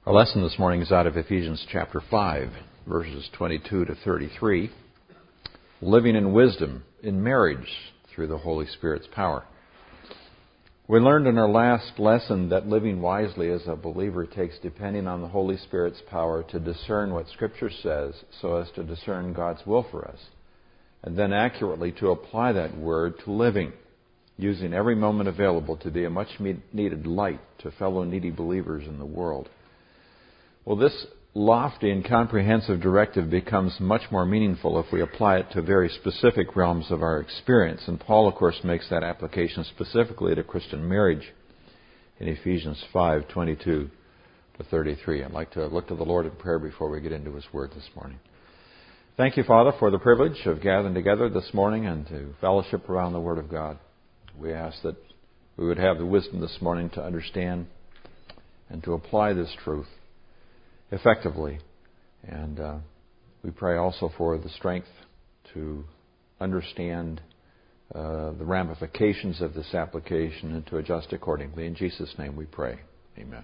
Our lesson this morning is out of Ephesians chapter 5, verses 22 to 33. Living in wisdom in marriage through the Holy Spirit's power. We learned in our last lesson that living wisely as a believer takes depending on the Holy Spirit's power to discern what Scripture says so as to discern God's will for us, and then accurately to apply that word to living, using every moment available to be a much needed light to fellow needy believers in the world. Well, this lofty and comprehensive directive becomes much more meaningful if we apply it to very specific realms of our experience. And Paul, of course, makes that application specifically to Christian marriage in Ephesians 5:22 to 33. I'd like to look to the Lord in prayer before we get into His Word this morning. Thank you, Father, for the privilege of gathering together this morning and to fellowship around the Word of God. We ask that we would have the wisdom this morning to understand and to apply this truth effectively. And we pray also for the strength to understand the ramifications of this application and to adjust accordingly. In Jesus' name we pray. Amen.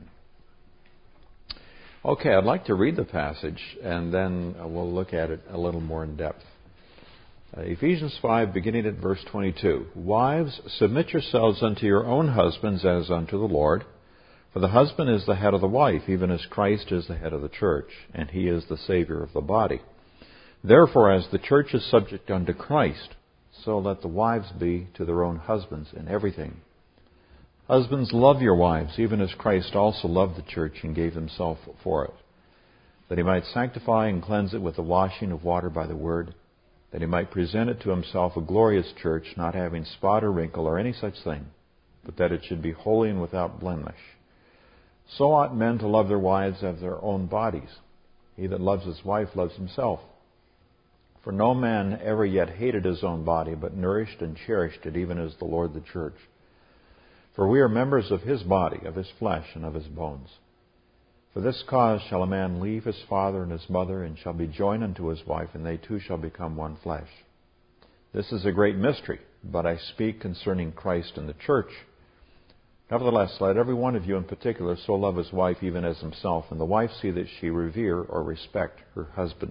Okay, I'd like to read the passage and then we'll look at it a little more in depth. Ephesians 5, beginning at verse 22. Wives, submit yourselves unto your own husbands as unto the Lord. For the husband is the head of the wife, even as Christ is the head of the church, and He is the Savior of the body. Therefore, as the church is subject unto Christ, so let the wives be to their own husbands in everything. Husbands, love your wives, even as Christ also loved the church and gave Himself for it, that He might sanctify and cleanse it with the washing of water by the word, that He might present it to Himself a glorious church, not having spot or wrinkle or any such thing, but that it should be holy and without blemish. So ought men to love their wives as their own bodies. He that loves his wife loves himself. For no man ever yet hated his own body, but nourished and cherished it, even as the Lord the church. For we are members of His body, of His flesh, and of His bones. For this cause shall a man leave his father and his mother, and shall be joined unto his wife, and they two shall become one flesh. This is a great mystery, but I speak concerning Christ and the church. Nevertheless, let every one of you in particular so love his wife even as himself, and the wife see that she revere or respect her husband.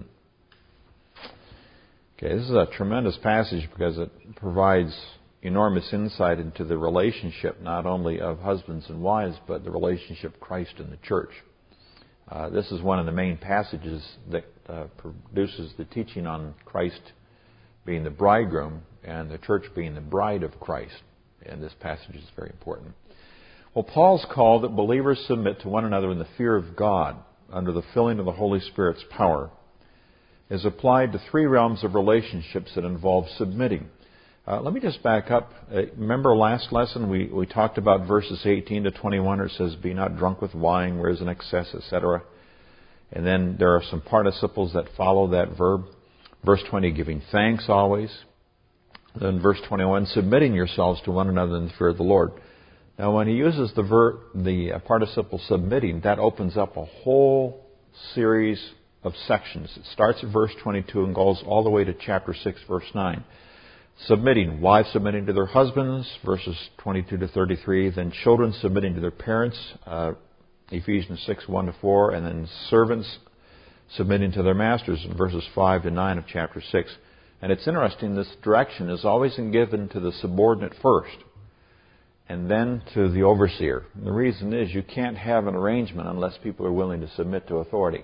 Okay, this is a tremendous passage because it provides enormous insight into the relationship not only of husbands and wives, but the relationship of Christ and the church. This is one of the main passages that produces the teaching on Christ being the bridegroom and the church being the bride of Christ. And this passage is very important. Well, Paul's call that believers submit to one another in the fear of God under the filling of the Holy Spirit's power is applied to three realms of relationships that involve submitting. Let me just back up. Remember last lesson we talked about verses 18 to 21 where it says, be not drunk with wine, where is an excess, etc. And then there are some participles that follow that verb. Verse 20, giving thanks always. Then verse 21, submitting yourselves to one another in the fear of the Lord. Now, when he uses the participle submitting, that opens up a whole series of sections. It starts at verse 22 and goes all the way to chapter 6, verse 9. Submitting, wives submitting to their husbands, verses 22 to 33. Then children submitting to their parents, Ephesians 6, 1 to 4. And then servants submitting to their masters, in verses 5 to 9 of chapter 6. And it's interesting, this direction is always given to the subordinate first, and then to the overseer. And the reason is you can't have an arrangement unless people are willing to submit to authority.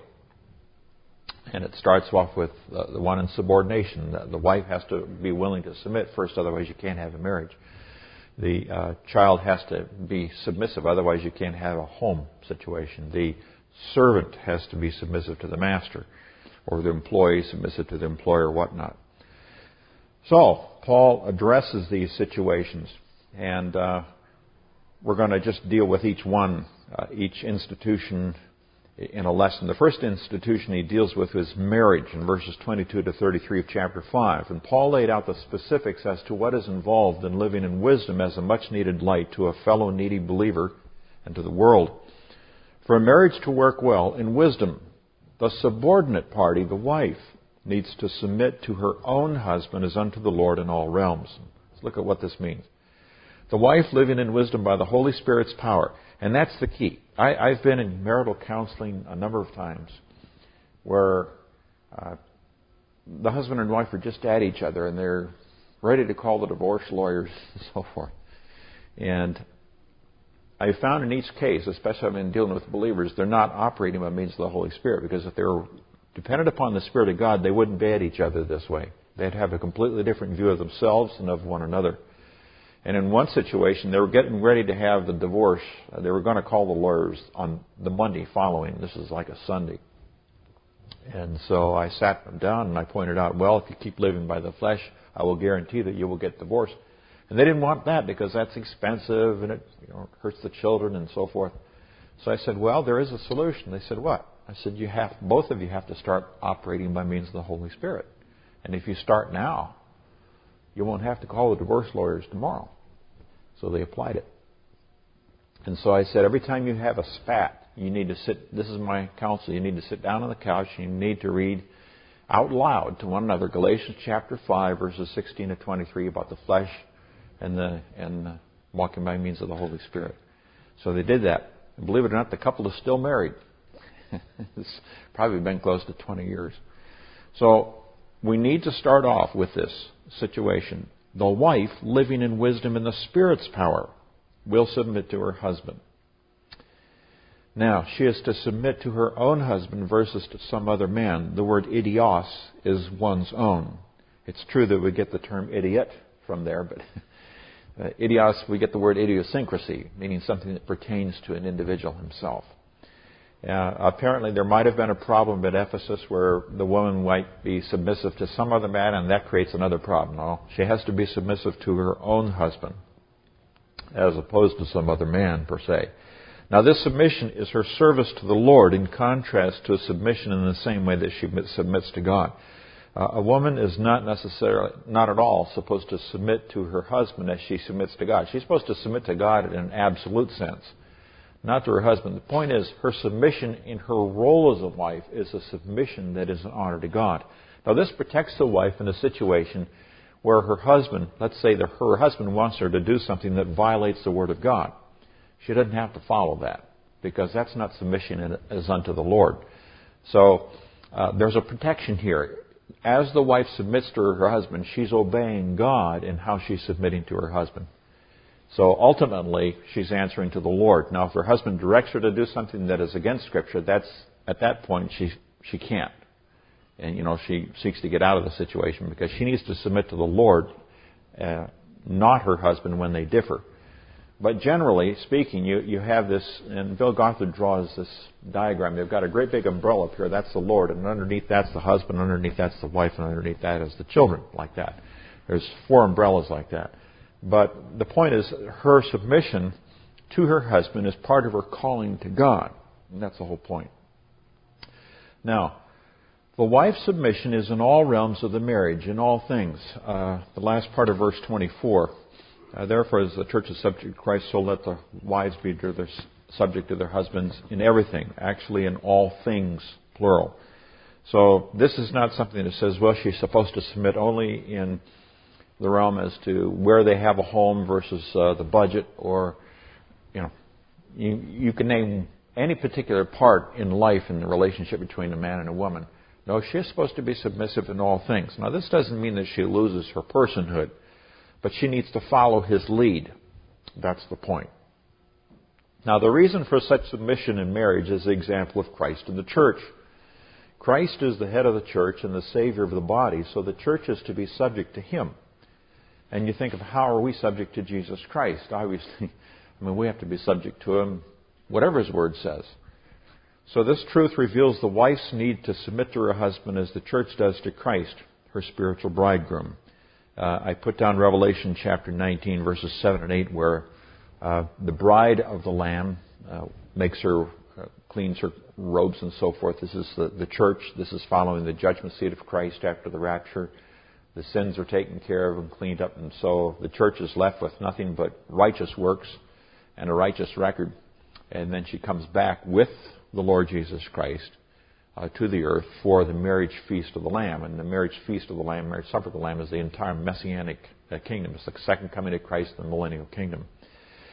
And it starts off with the one in subordination. The wife has to be willing to submit first, otherwise you can't have a marriage. The child has to be submissive, otherwise you can't have a home situation. The servant has to be submissive to the master, or the employee submissive to the employer, whatnot. So, Paul addresses these situations, and we're going to just deal with each one, each institution in a lesson. The first institution he deals with is marriage in verses 22 to 33 of chapter 5. And Paul laid out the specifics as to what is involved in living in wisdom as a much-needed light to a fellow needy believer and to the world. For a marriage to work well in wisdom, the subordinate party, the wife, needs to submit to her own husband as unto the Lord in all realms. Let's look at what this means. The wife living in wisdom by the Holy Spirit's power And that's the key. I've been in marital counseling a number of times where the husband and wife are just at each other and they're ready to call the divorce lawyers and so forth. And I found in each case, especially when dealing with believers, they're not operating by means of the Holy Spirit, because if they were dependent upon the Spirit of God, they wouldn't be at each other this way. They'd have a completely different view of themselves and of one another. And in one situation, they were getting ready to have the divorce. They were going to call the lawyers on the Monday following. This is like a Sunday. And so I sat them down and I pointed out, well, if you keep living by the flesh, I will guarantee that you will get divorced. And they didn't want that because that's expensive and it hurts the children and so forth. So I said, well, there is a solution. They said, what? I said, both of you have to start operating by means of the Holy Spirit. And if you start now, you won't have to call the divorce lawyers tomorrow. So they applied it. And so I said, every time you have a spat, you need to sit, this is my counsel, you need to sit down on the couch and you need to read out loud to one another Galatians chapter 5, verses 16 to 23 about the flesh and walking by means of the Holy Spirit. So they did that. And believe it or not, the couple is still married. It's probably been close to 20 years. So we need to start off with this situation. The wife, living in wisdom in the Spirit's power, will submit to her husband. Now, she is to submit to her own husband versus to some other man. The word idios is one's own. It's true that we get the term idiot from there, but idios, we get the word idiosyncrasy, meaning something that pertains to an individual himself. Apparently, there might have been a problem at Ephesus where the woman might be submissive to some other man, and that creates another problem. No, she has to be submissive to her own husband, as opposed to some other man, per se. Now, this submission is her service to the Lord, in contrast to a submission in the same way that she submits to God. A woman is not at all supposed to submit to her husband as she submits to God. She's supposed to submit to God in an absolute sense, not to her husband. The point is, her submission in her role as a wife is a submission that is an honor to God. Now, this protects the wife in a situation where her husband, let's say that her husband wants her to do something that violates the Word of God. She doesn't have to follow that, because that's not submission as unto the Lord. So there's a protection here. As the wife submits to her husband, she's obeying God in how she's submitting to her husband. So ultimately, she's answering to the Lord. Now, if her husband directs her to do something that is against Scripture, that's at that point she can't. And, she seeks to get out of the situation because she needs to submit to the Lord, not her husband when they differ. But generally speaking, you have this, and Bill Gothard draws this diagram. They've got a great big umbrella up here. That's the Lord. And underneath that's the husband. Underneath that's the wife. And underneath that is the children, like that. There's 4 umbrellas like that. But the point is, her submission to her husband is part of her calling to God. And that's the whole point. Now, the wife's submission is in all realms of the marriage, in all things. The last part of verse 24. Therefore, as the church is subject to Christ, so let the wives be subject to their husbands in everything. Actually, in all things, plural. So this is not something that says, well, she's supposed to submit only in the realm as to where they have a home versus the budget, or, you can name any particular part in life in the relationship between a man and a woman. No, she's supposed to be submissive in all things. Now, this doesn't mean that she loses her personhood, but she needs to follow his lead. That's the point. Now, the reason for such submission in marriage is the example of Christ and the church. Christ is the head of the church and the Savior of the body, so the church is to be subject to Him. And you think of how are we subject to Jesus Christ? Obviously, we have to be subject to Him, whatever His Word says. So this truth reveals the wife's need to submit to her husband as the church does to Christ, her spiritual bridegroom. I put down Revelation chapter 19, verses 7 and 8, where the bride of the Lamb makes her, cleans her robes and so forth. This is the church. This is following the judgment seat of Christ after the rapture. The sins are taken care of and cleaned up, and so the church is left with nothing but righteous works and a righteous record. And then she comes back with the Lord Jesus Christ to the earth for the marriage feast of the Lamb. And the marriage feast of the Lamb, marriage supper of the Lamb, is the entire Messianic kingdom. It's the second coming of Christ, the millennial kingdom.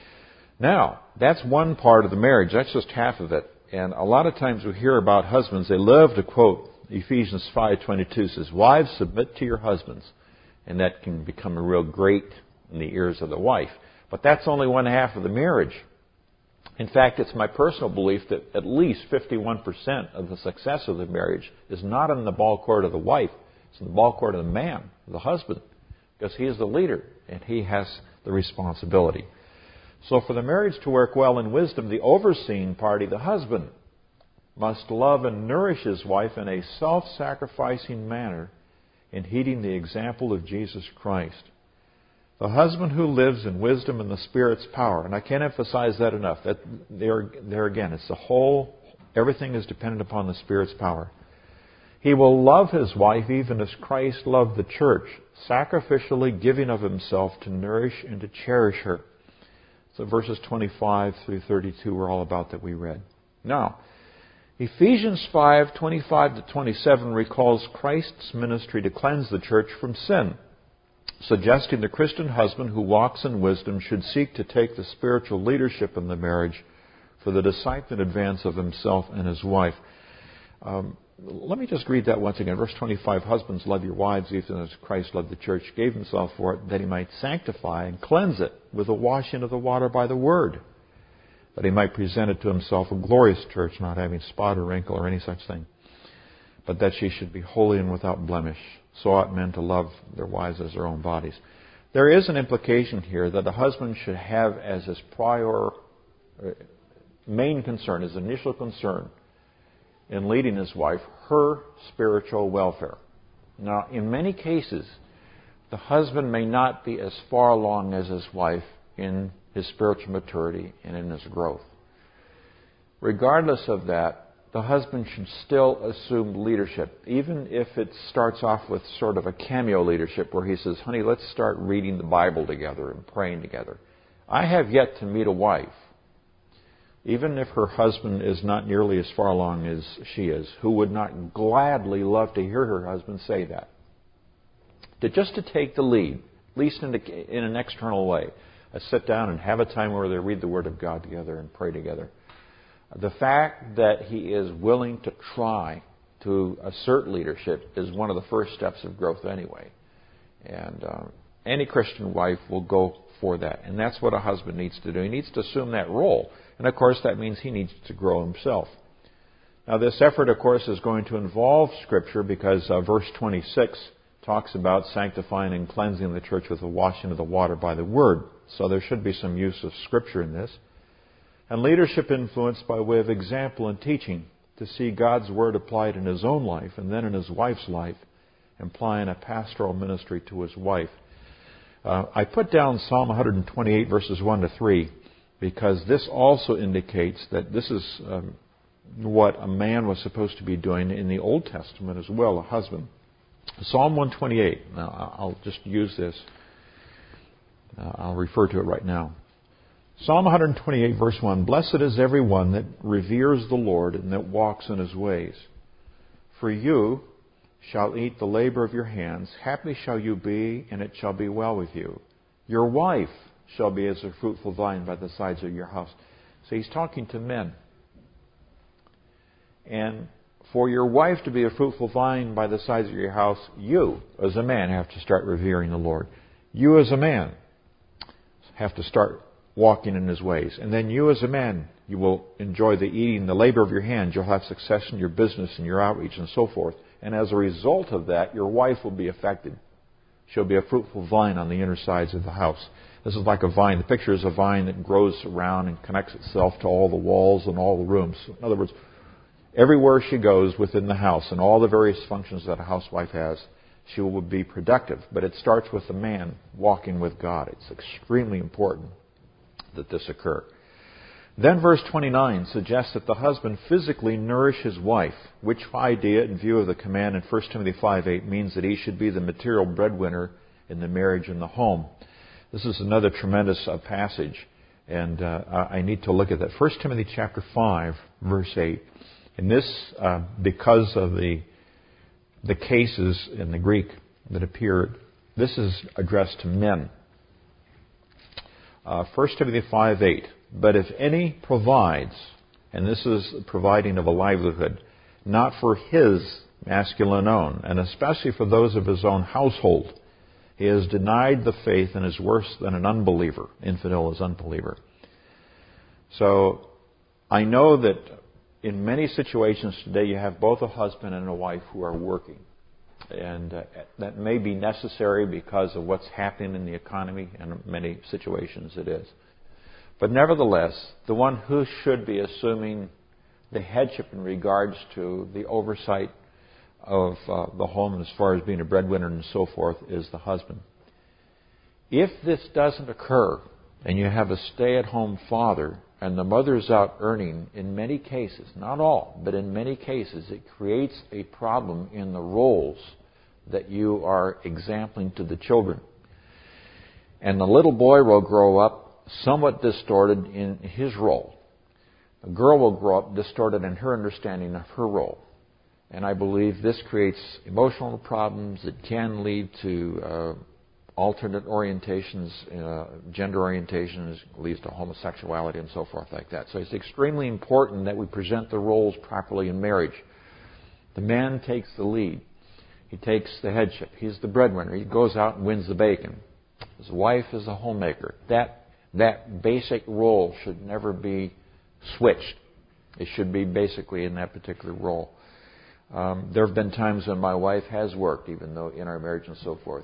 Now, that's one part of the marriage. That's just half of it. And a lot of times we hear about husbands, they love to quote Ephesians 5:22 says, "Wives, submit to your husbands." And that can become a real grate in the ears of the wife. But that's only one half of the marriage. In fact, it's my personal belief that at least 51% of the success of the marriage is not in the ball court of the wife. It's in the ball court of the man, the husband, because he is the leader and he has the responsibility. So for the marriage to work well in wisdom, the overseeing party, the husband, must love and nourish his wife in a self-sacrificing manner in heeding the example of Jesus Christ. The husband who lives in wisdom and the Spirit's power, and I can't emphasize that enough. That there again, it's the whole, everything is dependent upon the Spirit's power. He will love his wife even as Christ loved the church, sacrificially giving of himself to nourish and to cherish her. So verses 25 through 32 were all about that we read. Now, Ephesians 5:25 to 27 recalls Christ's ministry to cleanse the church from sin, suggesting the Christian husband who walks in wisdom should seek to take the spiritual leadership in the marriage for the disciple in advance of himself and his wife. Let me just read that once again. Verse 25, "Husbands, love your wives, even as Christ loved the church, gave himself for it, that he might sanctify and cleanse it with the washing of the water by the word, that he might present it to himself a glorious church, not having spot or wrinkle or any such thing, but that she should be holy and without blemish. So ought men to love their wives as their own bodies." There is an implication here that the husband should have as his main concern, his initial concern, in leading his wife, her spiritual welfare. Now, in many cases, the husband may not be as far along as his wife in his spiritual maturity and in his growth. Regardless of that, the husband should still assume leadership, even if it starts off with sort of a cameo leadership where he says, "Honey, let's start reading the Bible together and praying together." I have yet to meet a wife, even if her husband is not nearly as far along as she is, who would not gladly love to hear her husband say that. Just to take the lead, at least in an external way. Sit down and have a time where they read the Word of God together and pray together. The fact that he is willing to try to assert leadership is one of the first steps of growth anyway. And any Christian wife will go for that. And that's what a husband needs to do. He needs to assume that role. And of course, that means he needs to grow himself. Now, this effort, of course, is going to involve Scripture because verse 26 talks about sanctifying and cleansing the church with the washing of the water by the Word. So there should be some use of Scripture in this. And leadership influenced by way of example and teaching to see God's Word applied in his own life and then in his wife's life, implying a pastoral ministry to his wife. I put down Psalm 128 verses 1 to 3 because this also indicates that this is what a man was supposed to be doing in the Old Testament as well, a husband. Psalm 128. Now, I'll just use this. I'll refer to it right now. Psalm 128 verse 1, "Blessed is every one that reveres the Lord and that walks in his ways. For you shall eat the labor of your hands. Happy shall you be, and it shall be well with you. Your wife shall be as a fruitful vine by the sides of your house." So he's talking to men. And for your wife to be a fruitful vine by the sides of your house, you, as a man, have to start revering the Lord. You, as a man, have to start walking in his ways. And then you, as a man, you will enjoy the eating, the labor of your hands. You'll have success in your business and your outreach and so forth. And as a result of that, your wife will be affected. She'll be a fruitful vine on the inner sides of the house. This is like a vine. The picture is a vine that grows around and connects itself to all the walls and all the rooms. In other words, everywhere she goes within the house and all the various functions that a housewife has, she will be productive. But it starts with the man walking with God. It's extremely important that this occur. Then verse 29 suggests that the husband physically nourish his wife, which idea, in view of the command in 1 Timothy 5:8, means that he should be the material breadwinner in the marriage and the home. This is another tremendous passage, and I need to look at that. 1 Timothy chapter 5, verse 8. And this, because of the cases in the Greek that appeared, this is addressed to men. 1 Timothy 5:8. But if any provides, and this is providing of a livelihood, not for his masculine own, and especially for those of his own household, he has denied the faith and is worse than an unbeliever. Infidel is unbeliever. So I know that in many situations today you have both a husband and a wife who are working. And that may be necessary because of what's happening in the economy, and in many situations it is. But nevertheless, the one who should be assuming the headship in regards to the oversight of the home as far as being a breadwinner and so forth is the husband. If this doesn't occur and you have a stay-at-home father and the mother's out earning, in many cases, not all, but in many cases, it creates a problem in the roles that you are exempling to the children. And the little boy will grow up somewhat distorted in his role. A girl will grow up distorted in her understanding of her role. And I believe this creates emotional problems. It can lead to alternate orientations, gender orientations, leads to homosexuality and so forth like that. So it's extremely important that we present the roles properly in marriage. The man takes the lead. He takes the headship. He's the breadwinner. He goes out and wins the bacon. His wife is the homemaker. That basic role should never be switched. It should be basically in that particular role. There have been times when my wife has worked, even though in our marriage and so forth.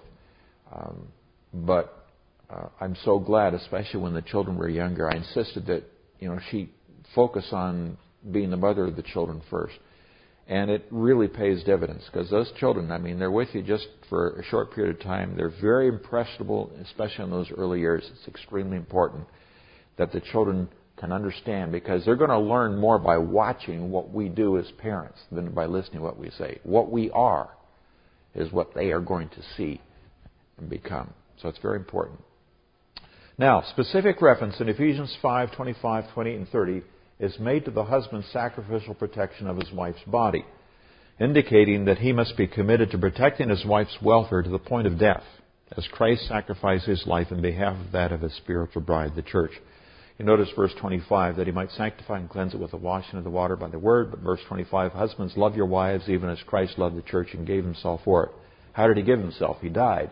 But I'm so glad, especially when the children were younger, I insisted that she focus on being the mother of the children first. And it really pays dividends, because those children, they're with you just for a short period of time. They're very impressionable, especially in those early years. It's extremely important that the children can understand, because they're going to learn more by watching what we do as parents than by listening to what we say. What we are is what they are going to see and become. So it's very important. Now, specific reference in Ephesians 5, 25, 28, and 30 is made to the husband's sacrificial protection of his wife's body, indicating that he must be committed to protecting his wife's welfare to the point of death, as Christ sacrificed his life in behalf of that of his spiritual bride, the church. You notice verse 25, that he might sanctify and cleanse it with the washing of the water by the word. But verse 25, husbands, love your wives even as Christ loved the church and gave himself for it. How did he give himself? He died.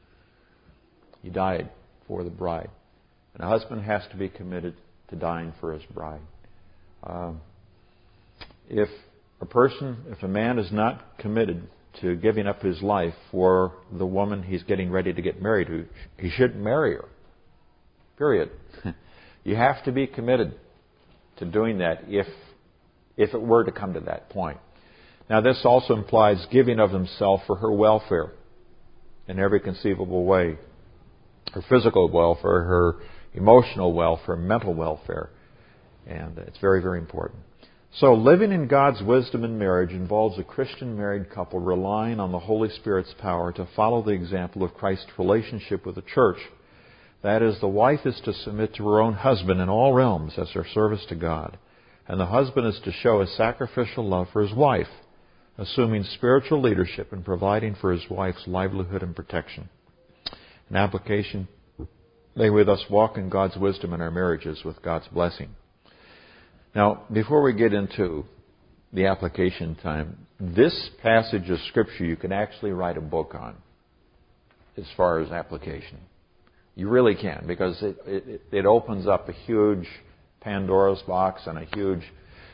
He died for the bride. And a husband has to be committed to dying for his bride. If a man is not committed to giving up his life for the woman he's getting ready to get married to, he shouldn't marry her. Period. You have to be committed to doing that if it were to come to that point. Now, this also implies giving of himself for her welfare in every conceivable way. Her physical welfare, her emotional welfare, mental welfare. And it's very, very important. So living in God's wisdom in marriage involves a Christian married couple relying on the Holy Spirit's power to follow the example of Christ's relationship with the church. That is, the wife is to submit to her own husband in all realms as her service to God. And the husband is to show a sacrificial love for his wife, assuming spiritual leadership and providing for his wife's livelihood and protection. In application, may we thus walk in God's wisdom in our marriages with God's blessing. Now, before we get into the application time, this passage of Scripture you can actually write a book on as far as application. You really can, because it opens up a huge Pandora's box and a huge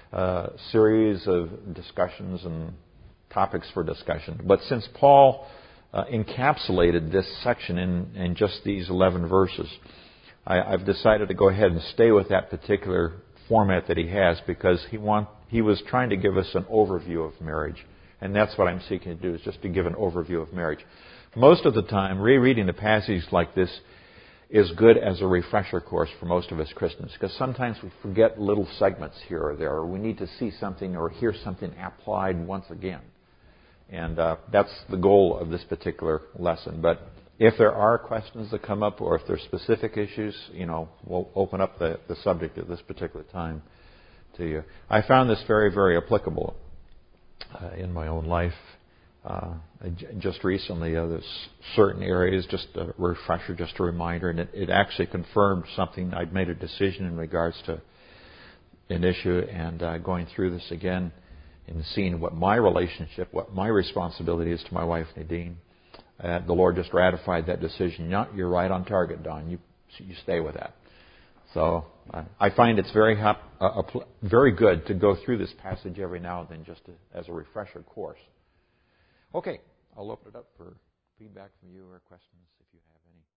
series of discussions and topics for discussion. But since Paul encapsulated this section in just these 11 verses, I've decided to go ahead and stay with that particular format that he has, because he was trying to give us an overview of marriage. And that's what I'm seeking to do, is just to give an overview of marriage. Most of the time, rereading a passage like this is good as a refresher course for most of us Christians, because sometimes we forget little segments here or there, or we need to see something or hear something applied once again. And that's the goal of this particular lesson. But if there are questions that come up, or if there's specific issues, we'll open up the subject at this particular time to you. I found this very, very applicable in my own life. just recently, there's certain areas, just a refresher, just a reminder, and it actually confirmed something. I'd made a decision in regards to an issue, and going through this again and seeing what my relationship, what my responsibility is to my wife Nadine. The Lord just ratified that decision. You're right on target, Don. You stay with that. So I find it's very good to go through this passage every now and then, just as a refresher course. Okay, I'll open it up for feedback from you or questions if you have any.